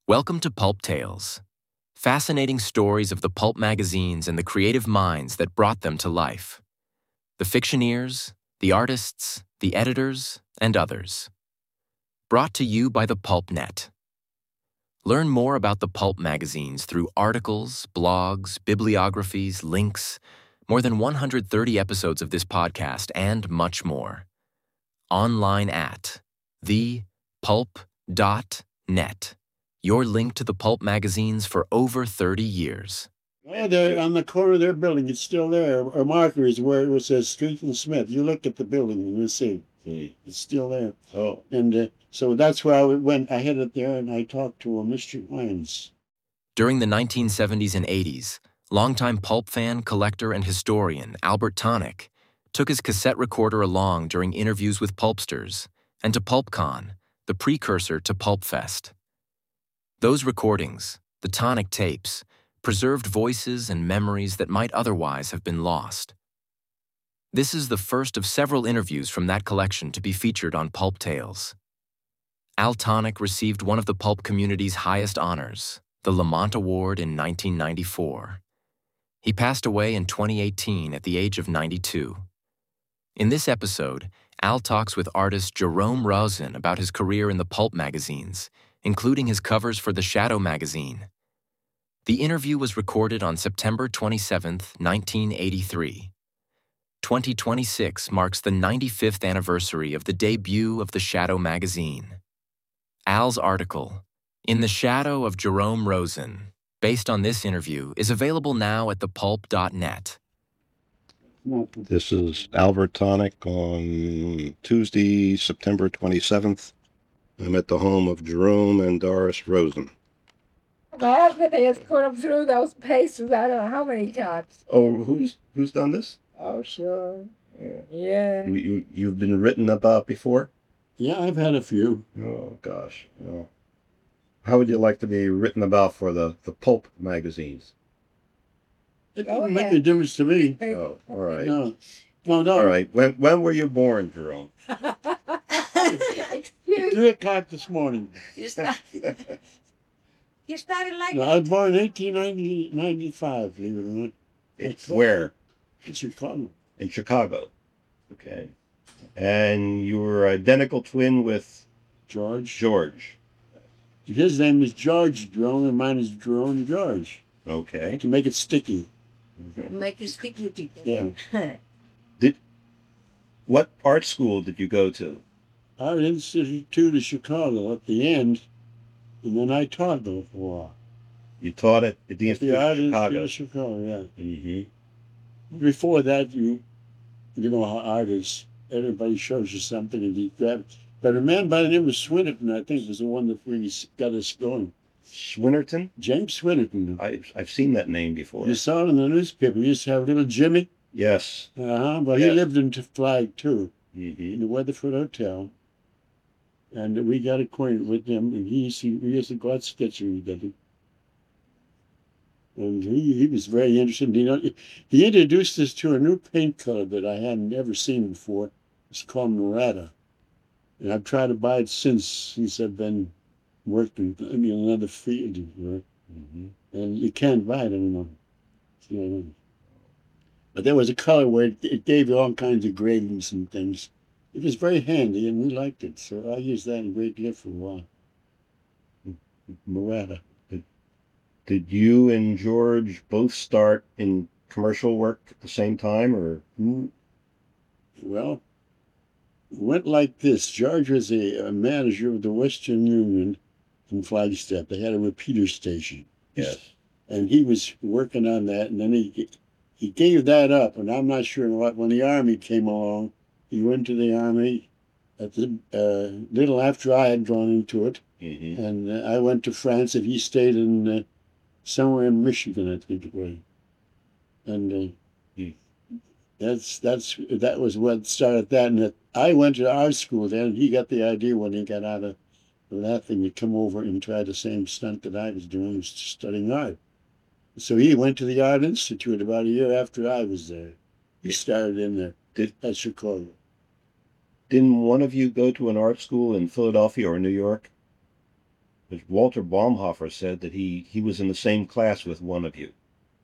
Welcome to Pulp Tales, fascinating stories of the pulp magazines and the creative minds that brought them to life. The fictioneers, the artists, the editors, and others. Brought to you by the PulpNet. Learn more about the pulp magazines through articles, blogs, bibliographies, links, more than 130 episodes of this podcast, and much more. Online at thepulp.net. Your link to the pulp magazines for over 30 years. Yeah, they're on the corner of their building. It's still there. A marker is where it says Street and Smith. You look at the building and you'll see. It's still there. Oh. And so that's where I headed there and I talked to Mr. Hines. During the 1970s and 80s, longtime pulp fan, collector, and historian Albert Tonick took his cassette recorder along during interviews with pulpsters and to PulpCon, the precursor to PulpFest. Those recordings, the Tonick tapes, preserved voices and memories that might otherwise have been lost. This is the first of several interviews from that collection to be featured on Pulp Tales. Al Tonick received one of the pulp community's highest honors, the Lamont Award, in 1994. He passed away in 2018 at the age of 92. In this episode, Al talks with artist Jerome Rosen about his career in the pulp magazines, including his covers for the Shadow magazine. The interview was recorded on September 27, 1983. 2026 marks the 95th anniversary of the debut of the Shadow magazine. Al's article, In the Shadow of Jerome Rosen, based on this interview, is available now at thepulp.net. This is Albert Tonick on Tuesday, September 27th. I'm at the home of Jerome and Doris Rosen. My husband has put them through those paces I don't know how many times. Oh, who's done this? Oh, sure. Yeah. You've been written about before? Yeah, I've had a few. Oh, gosh. Oh. How would you like to be written about for the pulp magazines? It didn't make a difference to me. Oh, all right. No. All right. When were you born, Jerome? 3 o'clock this morning. You started like No, I was born in 1895, believe it or not. Where? In Chicago. In Chicago. Okay. And you were identical twin with George. His name is George Jerome, and mine is Jerome George. Okay. To make it sticky. make it sticky Yeah. What art school did you go to? Art Institute of Chicago at the end, and then I taught there for a while. You taught at the Institute The Art of Chicago. Institute of Chicago, yeah. Mm-hmm. Before that, you know how art is. Everybody shows you something and you grab it. But a man by the name of Swinnerton, I think, was the one that really got us going. Swinnerton? James Swinnerton. I've seen that name before. You saw it in the newspaper. You used to have little Jimmy. Yes. But he Yes. lived in Flag, too, Mm-hmm. in the Weatherford Hotel. And we got acquainted with him, and we used to go out sketching together. And he was very interested. You know, he introduced us to a new paint color that I hadn't ever seen before. It's called Murata. And I've tried to buy it since I've been working in another field. Mm-hmm. And you can't buy it anymore. You know. But there was a color where it gave you all kinds of gradings and things. It was very handy, and we liked it. So I used that in great deal for a while. Murata. Did you and George both start in commercial work at the same time, or? Well, it went like this. George was a manager of the Western Union in Flagstaff. They had a repeater station. Yes. And he was working on that, and then he gave that up, and I'm not sure what. When the Army came along, he went to the Army at the little after I had gone into it, Mm-hmm. and I went to France, and he stayed in somewhere in Michigan, I think it was. And that was what started that. And I went to art school then, and he got the idea when he got out of that thing to come over and try the same stunt that I was doing, was studying art. So he went to the Art Institute about a year after I was there. He started in there at Chicago. Didn't one of you go to an art school in Philadelphia or New York? But Walter Baumhofer said that he was in the same class with one of you.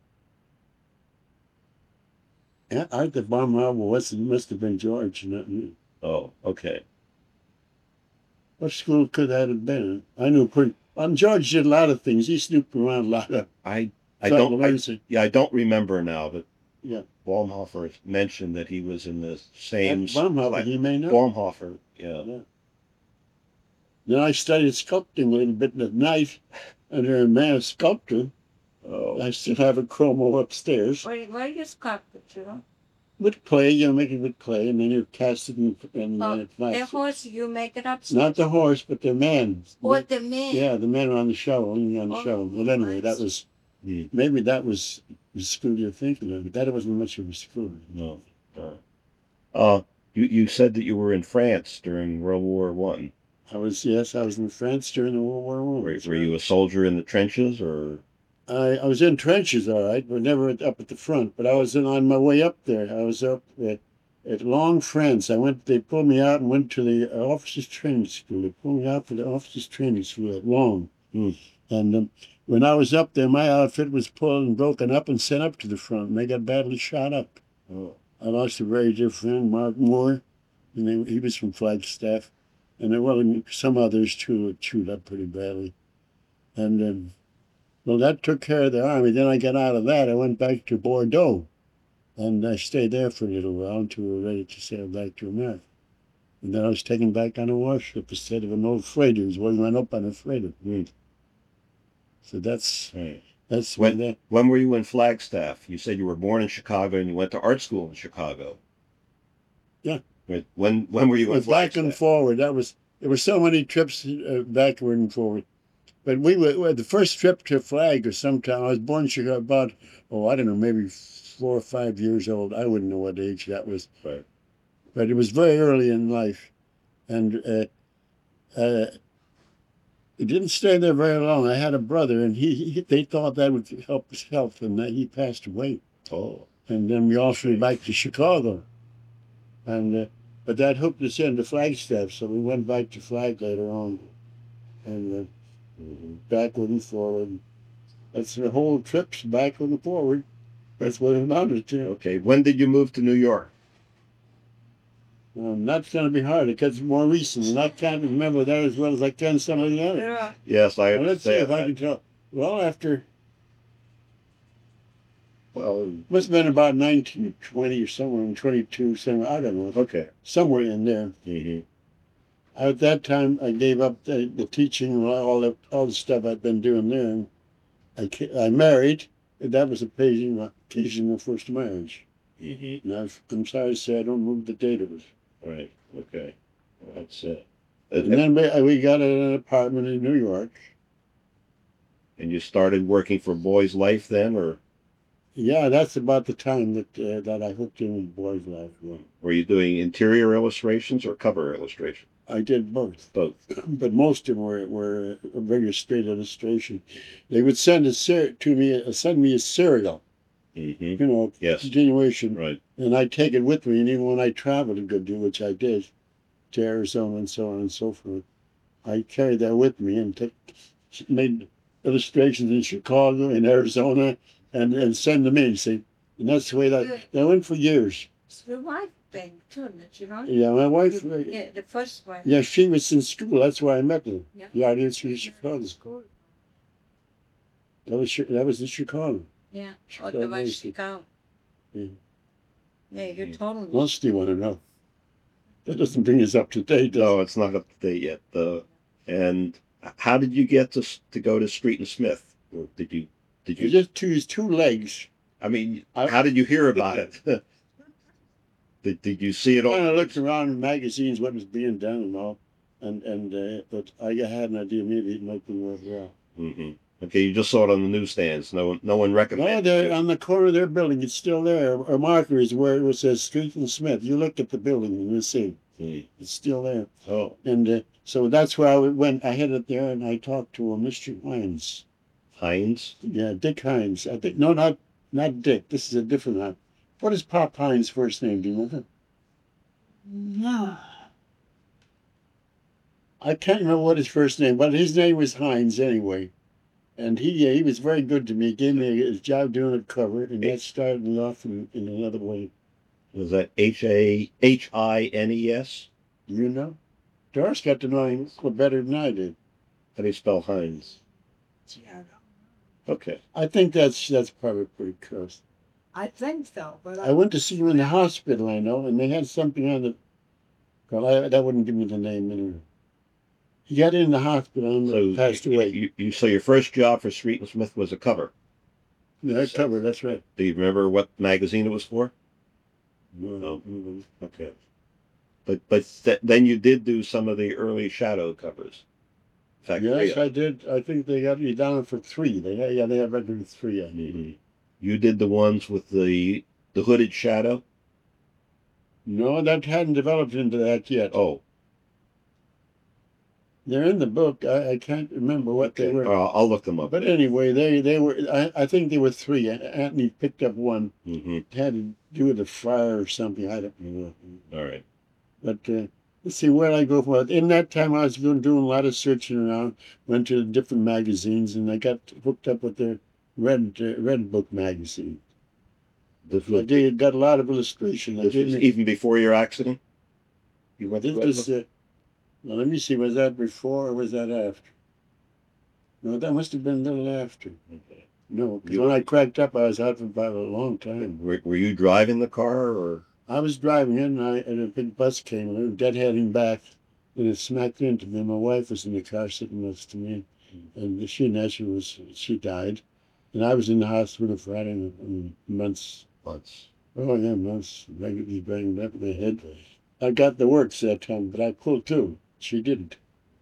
Arthur Baumhofer must have been George, not me. Oh, okay. What school could that have been? I knew pretty. George did a lot of things. He snooped around a lot of. I I don't remember now, but yeah. Baumhofer mentioned that he was in the same Baumhofer, class. he may know. Baumhofer, yeah. Then I studied sculpting a little bit at night under a man sculptor. Oh. I still have a chromo upstairs. What do you sculpt it, you know? With clay, you make it with clay, and then you cast it in The horse, you make it upstairs? Not the horse, but the man. Oh, the man. Yeah, the man on the shovel, on the shovel. Well, anyway, that was, maybe that was the school you're thinking of, but that wasn't much of a school. No. You said that you were in France during World War One. I was in France during the World War One. Were you a soldier in the trenches, or? I was in trenches, all right, but never up at the front. But I was on my way up there. I was up at Long, France. They pulled me out and went to the officers' training school. They pulled me out for the officers' training school at Long. And when I was up there, my outfit was pulled and broken up and sent up to the front, and they got badly shot up. Oh. I lost a very dear friend, Mark Moore, and he was from Flagstaff. And some others too were chewed up pretty badly. And well, that took care of the army. Then I got out of that. I went back to Bordeaux, and I stayed there for a little while until we were ready to sail back to America. And then I was taken back on a warship instead of an old freighter. It was when we went up on a freighter. So that's right. That's when were you in Flagstaff? You said you were born in Chicago and you went to art school in Chicago. Yeah. When were you in Flagstaff? Back and forward. There were so many trips backward and forward. But we were the first trip to Flag or sometime. I was born in Chicago about, I don't know, maybe 4 or 5 years old. I wouldn't know what age that was. Right. But it was very early in life. And it didn't stay there very long. I had a brother, and they thought that would help his health, and he passed away. Oh. And then we all flew back to Chicago. And but that hooked us into Flagstaff, so we went back to Flag later on. And backward and forward. That's the whole trip's backward and forward. That's what it amounted to. Okay. When did you move to New York? That's going to be hard because it's more recent, and I can't remember that as well as I can some of the others. Yeah. Yes, I understand. Let's see if I can tell. Well, it must have been about 1920 or somewhere in 22, somewhere, I don't know. Okay. Somewhere in there. At that time, I gave up the teaching and all the stuff I'd been doing there. And I married. And that was occasion of first marriage. And I'm sorry to say I don't remember the date of it. Right. Okay. Well, that's it. And then we got an apartment in New York. And you started working for Boys Life then, or? Yeah, that's about the time that I hooked in with Boys Life. Yeah. Were you doing interior illustrations or cover illustrations? I did both. Both. But most of them were a very straight illustration. They would send me a serial. Yes. Continuation. Right. And I'd take it with me, and even when I traveled a good deal, which I did, to Arizona and so on and so forth, I carried that with me and made illustrations in Chicago, in Arizona, and send them in, see. And that's the way that went for years. It's your wife thing, too, you know? Yeah, my wife. Yeah, the first one. Yeah, she was in school. That's where I met her. Yeah. Yeah, I did in Chicago. That was in Chicago. Yeah, or the one Chicago. Yeah. Yeah, you're totally. What else do you want to know? That doesn't bring us up to date. No, it's not up to date yet. And how did you get to go to Street and Smith? Or did you just choose 2 legs? I mean, how did you hear about it? Did you see it all? I looked around in magazines, what was being done and all, but I had an idea maybe it might be worthwhile. Okay, you just saw it on the newsstands. No one recommended it. On the corner of their building, it's still there. A marker is where it says Street and Smith. You look at the building and you'll see. It's still there. Oh. And so that's where I went. I headed there and I talked to Mr. Hines. Hines? Yeah, Dick Hines. I think, no, not Dick. This is a different one. What is Pop Hines' first name? Do you know that? No. I can't remember what his first name, but his name was Hines anyway. And he was very good to me. He gave me a job doing a cover, and that started me off in another way. Was that Hines? You know, Doris got to know him better than I did. How do you spell Hines? Yeah, Okay. I think that's probably pretty close. I think so, but I went to see him in the hospital, I know, and they had something on the. Well, that wouldn't give me the name anyway. He got in the hospital and So passed away. so your first job for Street and Smith was a cover. Yeah, that cover, that's right. Do you remember what magazine it was for? No. Okay. But then you did do some of the early shadow covers. In fact, Yes, I did. I think they got me down for 3. They had record 3. I mean. Mm-hmm. You did the ones with the hooded shadow. No, that hadn't developed into that yet. Oh, They're in the book. I can't remember what they were. I'll look them up. But anyway, they were. I think there were 3. Anthony picked up one. Mm-hmm. It had to do with a fire or something. I don't know. All right. But let's see where I go for it. In that time, I was doing a lot of searching around. Went to different magazines, and I got hooked up with the Red Book magazine. This I was, did got a lot of illustration. this was even before your accident. You went to This Red was. Book? Well, let me see. Was that before or was that after? No, that must have been a little after. Okay. No, because when I cracked up, I was out for about a long time. Were you driving the car or? I was driving in, and a big bus came, and I was dead heading back, and it smacked into me. My wife was in the car sitting next to me, and she died, and I was in the hospital for I don't know, months. Months. Oh yeah, months. Regularly banging up my head. I got the works that time, but I pulled too. She didn't.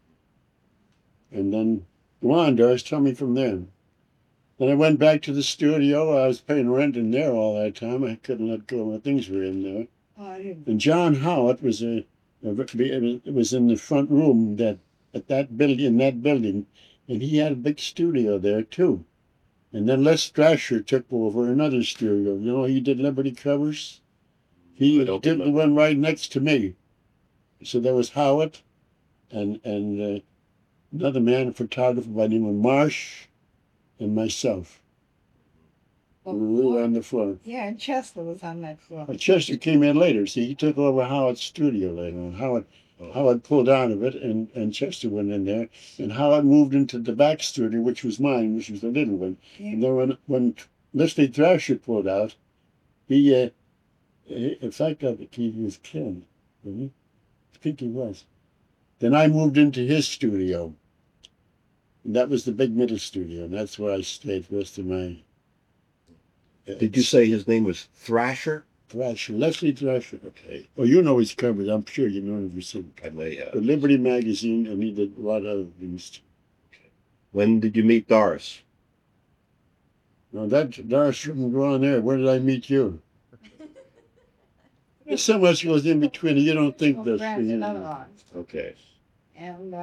And then, go on, Doris, tell me from there. Then I went back to the studio. I was paying rent in there all that time. I couldn't let go. My things were in there. And John Howard was it was in the front room in that building, and he had a big studio there too. And then Les Strasher took over another studio. You know, he did Liberty covers. He I don't did the remember. one right next to me. So there was Howard, and another man, a photographer by the name of Marsh, and myself. We were on the floor. yeah, and Chester was on that floor. But Chester came in later. See, he took over Howard's studio later on. Howard pulled out of it, and Chester went in there. And Howard moved into the back studio, which was mine, which was the little one. Yeah. And then when Leslie Thrasher pulled out, he in fact, I think he was killed. I think he was. Then I moved into his studio. And that was the big middle studio, and that's where I stayed the rest of my. Did you say his name was Thrasher? Thrasher, Leslie Thrasher. Okay. Oh, you know his covers. I'm sure you know him. I may have. The Liberty magazine, and he did a lot of other things. When did you meet Doris? Now that Doris shouldn't go on there. Where did I meet you? There's so much goes in between. You don't think this. Friends and other artists. Okay. And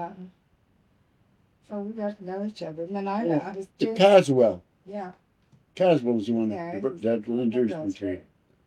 so we got to know each other. And then I was The just, Caswell. yeah. Caswell was the one Yeah, that introduced me to.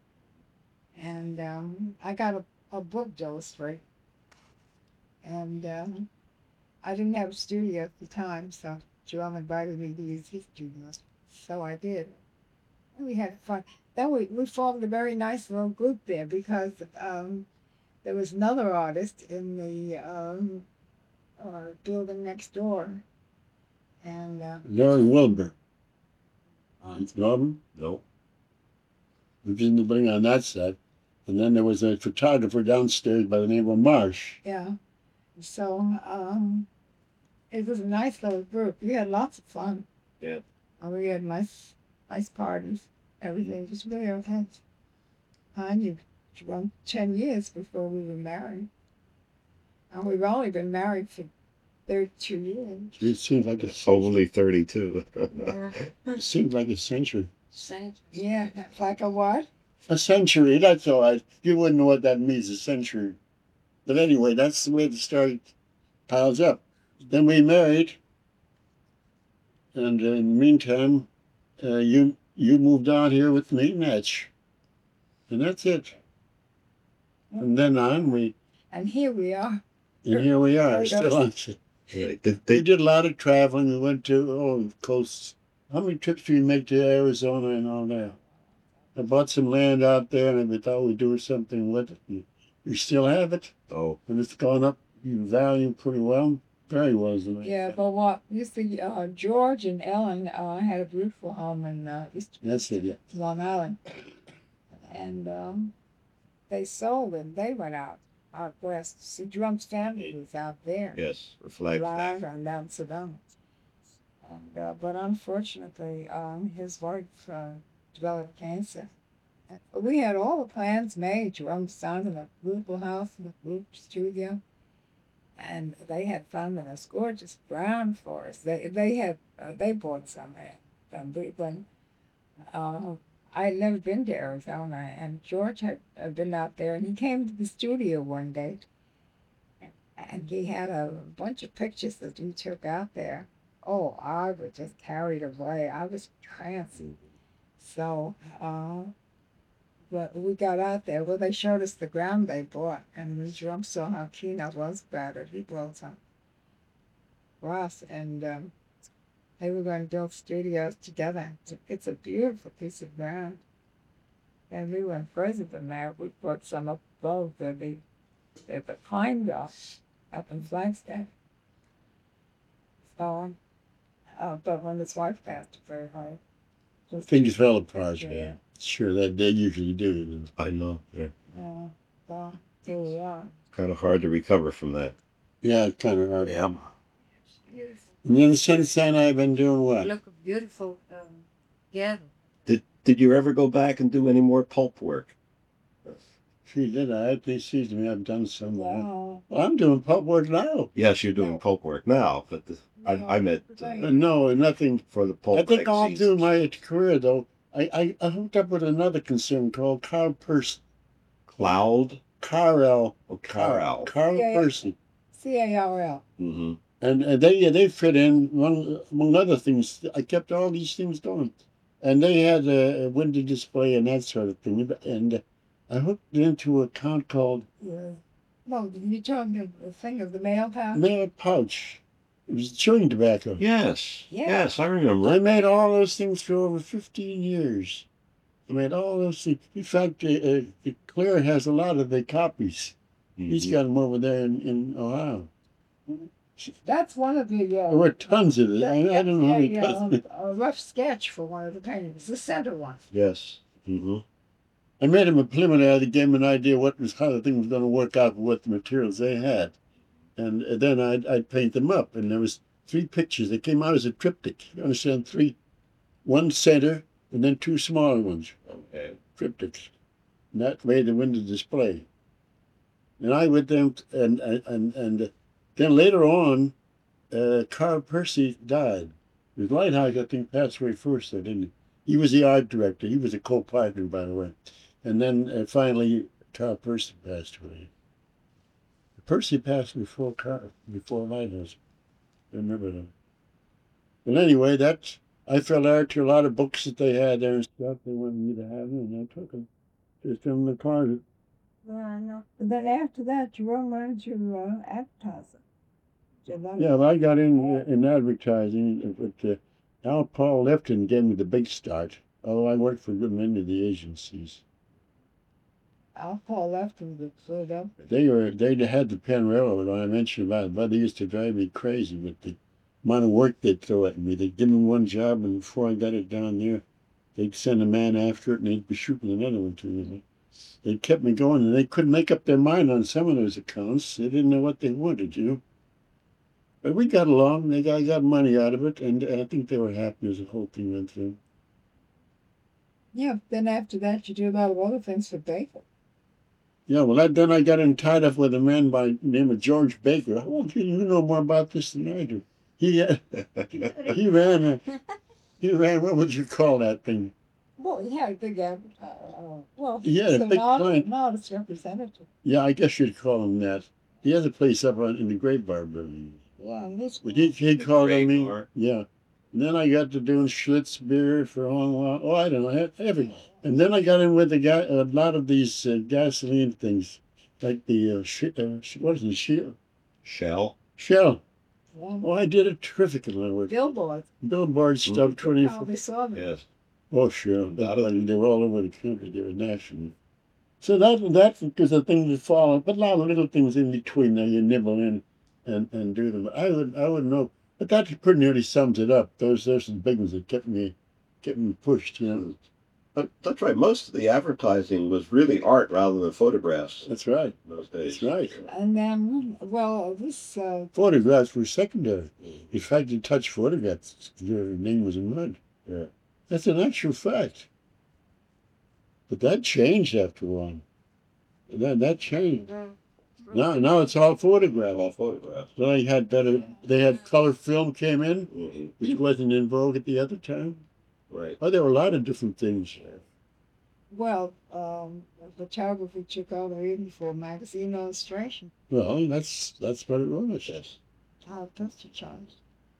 And I got a book to illustrate. And I didn't have a studio at the time, so Joel invited me to use his studio. So I did. And we had fun. Then we formed a very nice little group there because there was another artist in the building next door. And Lauren Wilbur. Norman? No. He was in the building on that side. And then there was a photographer downstairs by the name of Marsh. yeah, so it was a nice little group. We had lots of fun. Yeah. And we had nice parties. Everything was really okay. I knew around 10 years before we were married. And we've only been married for 32 years. It seems like a Only 32. It seems like a century. Yeah, like a what? A century, that's all right. You wouldn't know what that means, a century. But anyway, that's the way the story piles up. Then we married, and in the meantime, you moved down here with me and Etch. And that's it. From then on, And here we are. And here we are, Right still up. on. Right. They did a lot of traveling. We went to coast. How many trips did we make to Arizona and all that? I bought some land out there, and we thought we'd do something with it. And we still have it, Oh, and it's gone up in value pretty well, very well. As a matter of Yeah, fact. but what you see, George and Ellen had a beautiful home in East That's it. Yeah. Long Island, and they sold and they went out west. See, Drum's family was out there, yes, reflect. live on down Sedona. And, but unfortunately, his wife developed cancer. We had all the plans made. Drum's son in a beautiful house in a beautiful studio. And they had found in this gorgeous brown forest. They bought some from Brooklyn. I had never been to Arizona, and George had been out there, and he came to the studio one day, and he had a bunch of pictures that he took out there. Oh, I was just carried away. I was tranced. So, but we got out there. Well, they showed us the ground they bought, and Drum saw how keen I was about it. He brought some for us, and they were going to build studios together. It's a beautiful piece of ground. And we went further than that. We brought some up above the pine gulch up in Flagstaff. So, but when his wife passed away, Things fell apart. Yeah. Yeah. Sure, that they usually do. I know. Yeah. So here we are. Kind of hard to recover from that. Yeah, it's kind of hard. Yeah. Beautiful. And then since then, I've been doing what? Look beautiful. Yeah. Did you ever go back and do any more pulp work? She did. I they sees me. I've done some of that. Wow. Well, I'm doing pulp work now. Yes, you're doing No. pulp work now, but I meant No, nothing. for the pulp. I think all magazines. through my career, though, I hooked up with another concern called Carl Percy. Cloud. Carl. Oh, Carl. Carl Yeah. Percy. CARL. Mm-hmm. And they fit in, among other things. I kept all these things going. And they had a window display and that sort of thing. And I hooked into an account called Yeah. No, you talking the thing of the mail pouch? Mail Pouch. It was chewing tobacco. Yes. Yeah. Yes, I remember. I made all those things for over 15 years. I made all those things. In fact, Claire has a lot of the copies. He's Mhm. got them over there in Ohio. That's one of the. There were tons of it. I don't know how many tons. A rough sketch for one of the paintings, the center one. Yes. Mm-hmm. I made him a preliminary to give him an idea how the thing was going to work out with what the materials they had. And then I'd paint them up. And there was 3 pictures. They came out as a triptych. You understand? 3. One center and then 2 smaller ones. Okay. Triptychs. And that made the window display. And I with them, and then later on, Carl Percy died. His lighthouse, I think, passed away first, though, didn't he? He was the art director. He was a co-partner, by the way. And then finally, Carl Percy passed away. Percy passed before Lighthouse. I remember that. But anyway, I fell out to a lot of books that they had there and stuff. They wanted me to have them, and I took them. Just in the closet. Yeah, I know. But then after that, you learned to advertise it. Yeah, well, I got in advertising, but Al Paul Lifton gave me the big start. Although I worked for a good many of the agencies. Al Paul left in the Philadelphia. They had the Penn Railroad. I mentioned about it, but they used to drive me crazy with the amount of work they'd throw at me. They'd give me one job, and before I got it down there, they'd send a man after it, and they'd be shooting another one to me. They kept me going, and they couldn't make up their mind on some of those accounts. They didn't know what they wanted, you know. But we got along. I got money out of it, and I think they were happy as the whole thing went through. Yeah, then after that, you do a lot of other things for Baker. Yeah, well, then I got tied up with a man by the name of George Baker. Well, you know more about this than I do. He ran, what would you call that thing? Well, he had a big, He had a big client. No, it's representative. Yeah, I guess you'd call him that. He has a place up in the Great Bar building. Yeah, and this But he called on me. Bar. Yeah. And then I got to doing Schlitz beer for a long while. Oh, I don't know, every. And then I got in with a lot of these gasoline things, like the what is it, Shell. Shell. Yeah. Oh, I did a terrific amount of work. Billboards. Billboard stuff, You 24. probably saw them. Yes. Oh, sure. They were all over the country. They were national. So that's because the things that fall, but a lot of little things in between there you nibble in and do them. I would know, but that pretty nearly sums it up. Those are some big ones that kept me pushed. You know. But that's right. Most of the advertising was really art rather than photographs That's right. in those days. That's right. And then, well, this Photographs were secondary. If I could touch photographs, your name was in mud. Yeah. That's an actual fact. But that changed after a while. That changed. Now it's all photograph. All photographs. So they had better. They had color film came in, Mm-hmm. which wasn't in vogue at the other time. Right. Oh, there were a lot of different things. well, photography took over even for magazine illustration. Well, that's what it was. Yes. How that's a charge.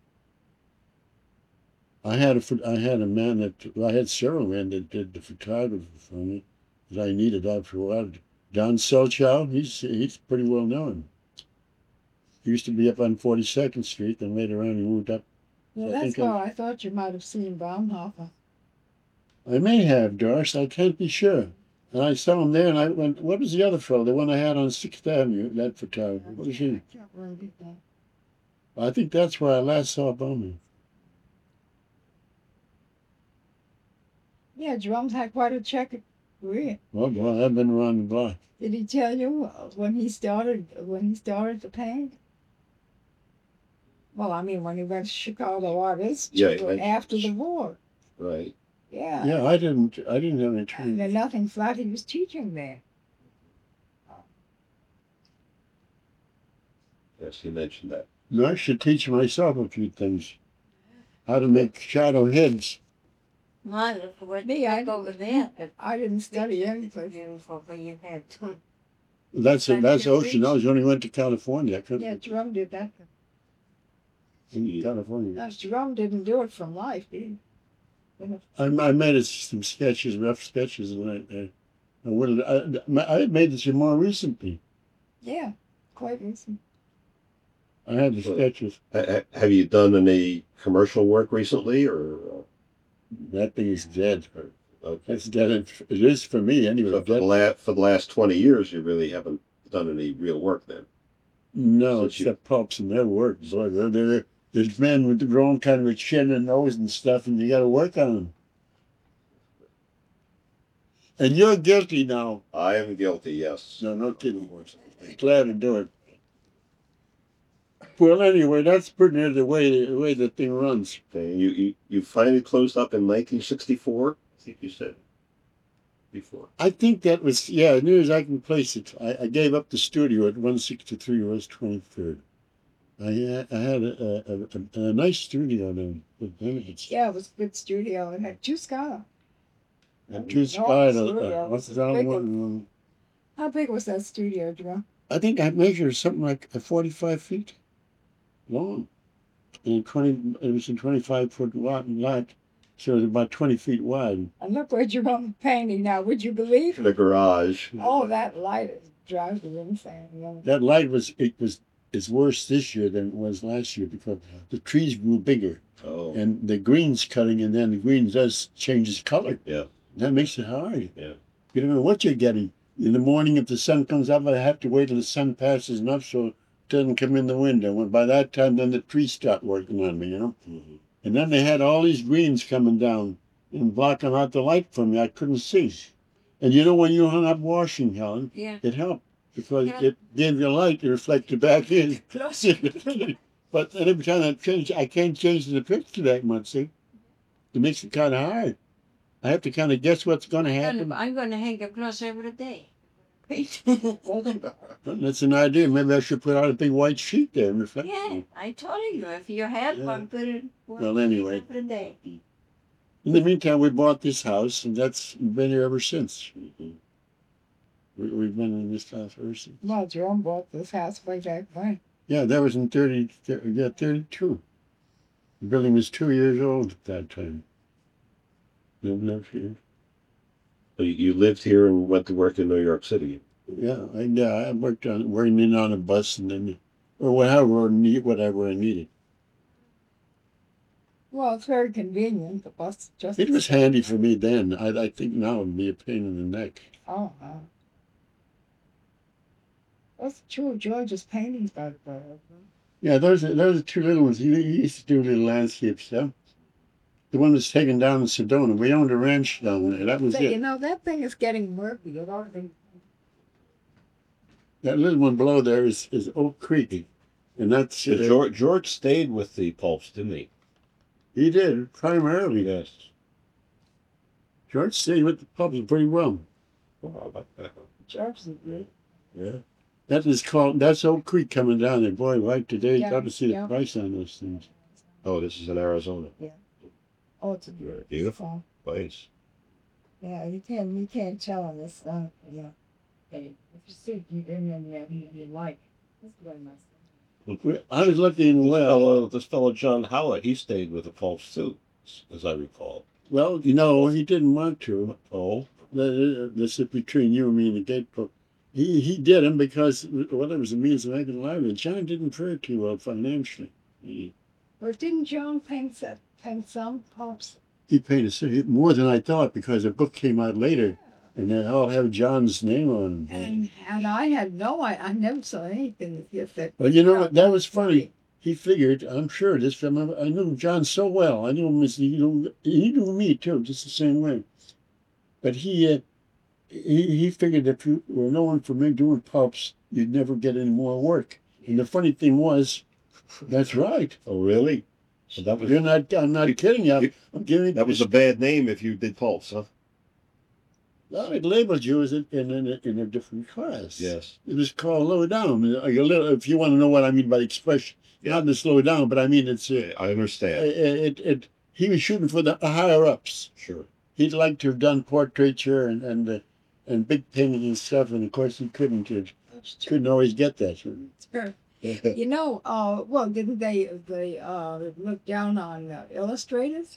I had a man I had several men that did the photography for me that I needed after a while. Don Selchow, he's pretty well known. He used to be up on 42nd Street, then later on he moved up. Well, I that's think why I thought you might have seen Baumhofer. I may have, Doris, I can't be sure. And I saw him there, and I went, what was the other fellow, the one I had on 6th Avenue, that photographer? What was he? I can't remember his name. I think that's where I last saw Bowman. Yeah, Drums had quite a checkered career. Well, I've been around the block. Did he tell you when he started to paint? Well, I mean, when he went to Chicago Art Institute Yeah, he went- after the war. Right. Yeah. Yeah, I didn't have any And training. then nothing flat. He was teaching there. Yes, he mentioned that. No, I should teach myself a few things. How to make shadow heads. Mine, what Me, I over there. I didn't study anything. Beautiful, but you had to. That's Ocean. I only went to California. I couldn't Yeah, Drum did that. in California. No, Drum didn't do it from life, did he? I made some sketches, rough sketches, and I made this more recently. Yeah, quite recent. I had the sketches. Have you done any commercial work recently, or? That thing is dead. Okay. It's dead. It is for me anyway. So for the last 20 years, you really haven't done any real work then. No, Since you- except pulps and their work. Boy, there's men with their own kind of a chin and nose and stuff, and you got to work on them. And you're guilty now. I am guilty, yes. No kidding. Glad to do it. Well, anyway, that's pretty near the way the thing runs. Okay, you finally closed up in 1964. I think you said before. I think that was, as near as I can place it. I gave up the studio at 163 West 23rd. I had a nice studio then with benefits. Yeah, it was a good studio. It had two Scala. And two Enormous spied studio. what's It the was other big one? How big was that studio, Drum? I think I measured something like 45 feet long. And it was a 25-foot lot, so it was about 20 feet wide. And look where Jerome painting now. Would you believe? In the garage. Oh, that light drives you insane. You know? That light it's worse this year than it was last year because the trees grew bigger Oh, and the green's cutting, and then the green does changes color. yeah. That makes it hard. Yeah. You don't know what you're getting. In the morning, if the sun comes up, I have to wait till the sun passes enough so it doesn't come in the window. And by that time, then the trees start working on me, you know. Mhm. And then they had all these greens coming down and blocking out the light from me. I couldn't see. And you know, when you hung up washing, Helen, Yeah. it helped because Yeah. it gave you light to reflect it back in. But then every time I can't change the picture that much, see? It makes it kind of hard. I have to kind of guess what's going to happen. I'm going to hang a clothes every day. That's an idea. Maybe I should put out a big white sheet there and reflect. Yeah, I told you, if you had Yeah. one, put it Well, anyway. every day. In the meantime, we bought this house, and that's been here ever since. Mhm. We've been in this house ever since. Well, Jerome bought this house way back when. Yeah, that was in 32. The building was 2 years old at that time. No fear. So you lived here and went to work in New York City. Yeah, I worked on working in on a bus, and then or whatever I needed. Well, it's very convenient. The bus just. It was handy for me then. I think now it'd be a pain in the neck. Oh, that's true. George's paintings back there. Yeah, those are two little ones. He used to do little landscapes, yeah. The one that's taken down in Sedona. We owned a ranch down there. That was But, you it. know, that thing is getting murky. You know, That little one below there is Oak Creek. And that's George stayed with the Pulps, didn't he? he did primarily. Yes. George stayed with the pubs pretty well. Wow, about that. George's good. Yeah. That's Oak Creek coming down there. Boy, right today, Yeah, got to see the yeah. price on those things. Oh, this is in Arizona. Oh, it's a Beautiful place. Yeah, you can't tell on this stuff. Yeah. Hey, if you see you in there, you like. It's very nice. I was looking well. This fellow John Howlett, he stayed with the Pulps too, as I recall. Well, you know, he didn't want to. Oh, This is between you and me and the gatepost. He did them because well, it was a means of making a livelihood. John didn't fare too well financially. Or didn't John paint some pops? He painted more than I thought because a book came out later, and they all have John's name on them. And I had I never saw anything that that. Well, you know what? That was funny. He figured, I'm sure this. I knew John so well. I knew him as he knew me too, just the same way. But he figured if you were known for me doing pulps, you'd never get any more work. And the funny thing was, that's right. oh, really? So that was I'm not kidding you. I'm giving that was a bad name if you did Pulps, huh? Well, it labeled you as in a different class. Yes. It was called low down. If you want to know what I mean by expression, not to slow down, but I mean it's. I understand. He was shooting for the higher ups. Sure. He'd like to have done portraiture and big painting and stuff, and of course he couldn't always get that. Sure. You know, well, didn't they look down on illustrators?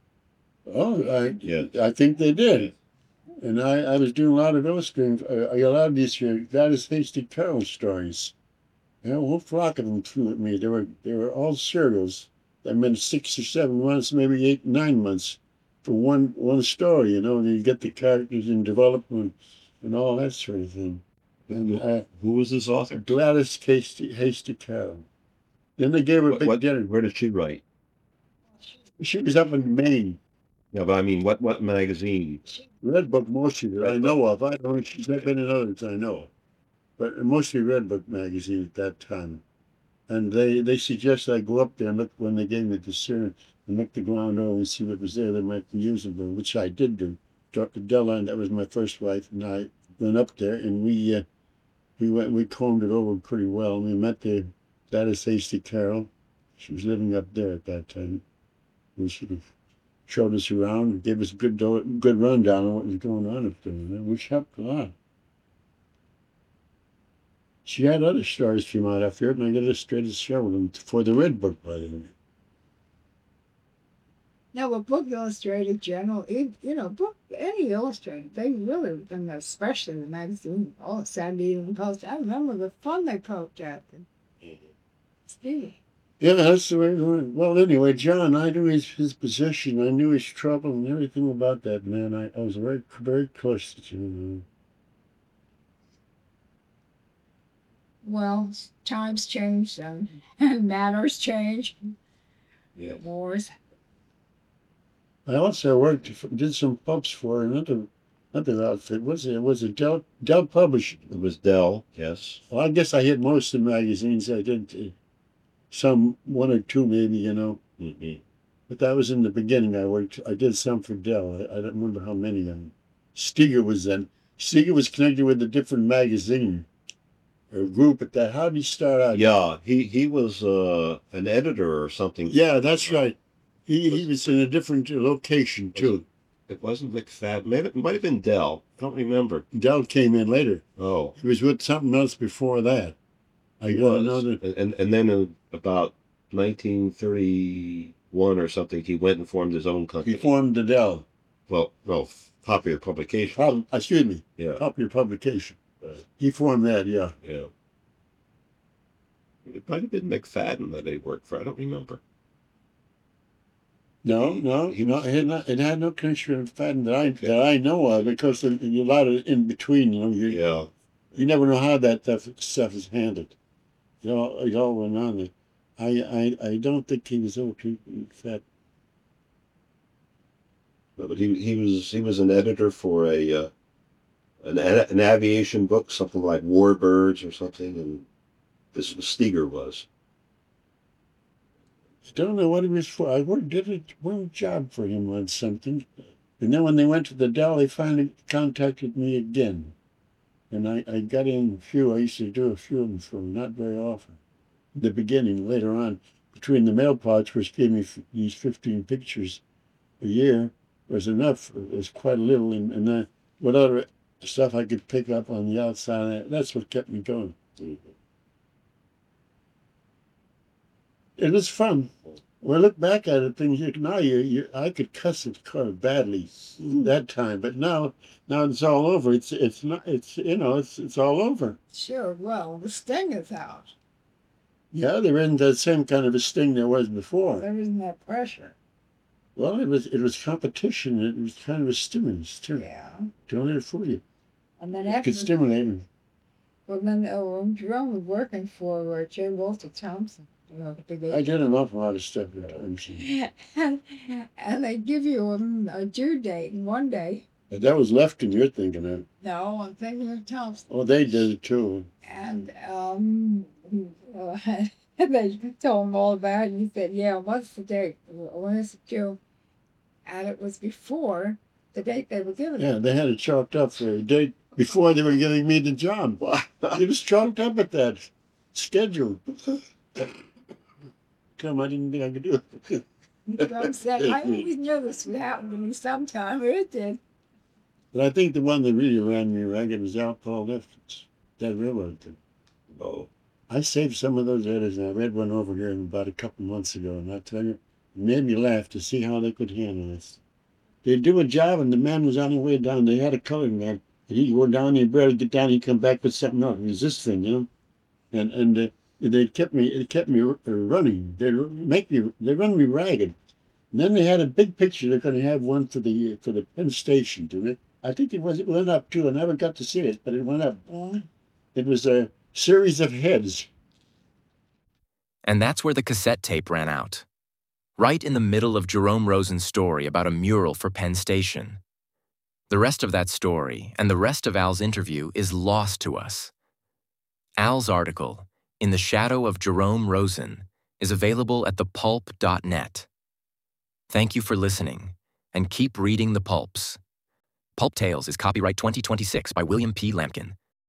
Oh, Yeah. I think they did. And I was doing a lot of illustrating, a lot of these Gladys Hasty Carroll stories. You know, a whole flock of them flew at me. They were all serials. I meant 6 or 7 months, maybe 8, 9 months for one story. You know, and you get the characters in development and all that sort of thing. And Who was this author? Gladys Hasty Carroll. Then they gave her a big dinner. Where did she write? She was up in Maine. Yeah, but I mean, what magazine? Red Book mostly that I know of. I don't know. She's not been in others I know. But mostly Red Book magazine at that time. And they suggested I go up there and look when they gave me the discern and look the ground over and see what was there that might be usable, which I did do. Dr. Della, that was my first wife, and I went up there and we combed it over pretty well. We met the Gladys Hasty Carroll. She was living up there at that time. And she showed us around and gave us a good rundown on what was going on up there, which helped a lot. She had other stories came out after it, and I got illustrated several of them for the Red Book, by the way. No, but book illustrator general, any illustrator, they really, and especially the magazine, all the Saturday Evening Post. I remember the fun they poked at them. Steve. Yeah, that's the way it went. Well, anyway, John, I knew his position. I knew his trouble and everything about that man. I was very, very close to John. Well, times change and manners change. Yeah. Wars. I also did some pubs for another outfit. Was it Dell Publishing? It was Dell, yes. Well, I guess I hit most of the magazines. I did some 1 or 2 maybe, you know. Mm-hmm. But that was in the beginning. I did some for Dell. I don't remember how many of them. Steger was then. Steger was connected with a different magazine or group at that. How did he start out? Yeah, he was an editor or something. Yeah, that's right. He was in a different location too. It wasn't McFadden. Maybe it might have been Dell. I don't remember. Dell came in later. Oh, He was with something else before that. I got another. And then in about 1931 or something, he went and formed his own company. He formed the Dell. Well, no, Popular Publication. Excuse me. Yeah. Popular Publication. He formed that. Yeah. Yeah. It might have been McFadden that he worked for. I don't remember. No, it had no connection with Fadden that I know of, because there's a lot of in between. Yeah. You never know how that stuff is handled. It all went on there. I don't think he was okay with Fadden. But he was an editor for an aviation book, something like Warbirds or something, and this was Steger was. I don't know what he was for. Did one job for him on something, and then when they went to the Dell, they finally contacted me again, and I got in a few. I used to do a few of them for them, not very often. In the beginning, later on, between the mail pods, which gave me these 15 pictures a year, was enough. It was quite a little, and then what other stuff I could pick up on the outside of that. That's what kept me going. It was fun. When I look back at it, things now I could cuss it kind of badly that time, but now it's all over. It's all over. Sure, well, the sting is out. Yeah, there isn't the same kind of a sting there was before. There isn't that pressure. Well, it was competition. It was kind of a stimulus too. Yeah. Don't let it fool you. And then It after, could stimulate me. well, then Jerome was working for J. Walter Thompson. The big I did an awful lot of stuff at times. and they give you a due date, and one day. But that was Lefton you're thinking of. No, I'm thinking of Thompson. Oh, they did it too. And they told him all about it, and he said, "Yeah, what's the date? When is it due?" And it was before the date they were given. Yeah, they had it chalked up for a date before they were giving me the job. It was chalked up at that schedule. Come, I didn't think I could do it. Jerome said, "I always knew this would happen to me sometime." It did. But I think the one that really ran me ragged was Al Paul Lefton's, that railroad thing. Oh. I saved some of those letters, and I read one over here about a couple months ago, and I tell you, it made me laugh to see how they could handle this. They'd do a job, and the man was on the way down. They had a colored man, and he'd go down, he'd barely get down, he'd come back with something else. It was this thing, and they kept me running. They'd run me ragged. And then they had a big picture. They're going to have one for the Penn Station, didn't it? I think it went up too. I never got to see it, but it went up. It was a series of heads. And that's where the cassette tape ran out. Right in the middle of Jerome Rosen's story about a mural for Penn Station. The rest of that story and the rest of Al's interview is lost to us. Al's article, In the Shadow of Jerome Rosen, is available at thepulp.net. Thank you for listening, and keep reading the pulps. Pulp Tales is copyright 2026 by William P. Lampkin.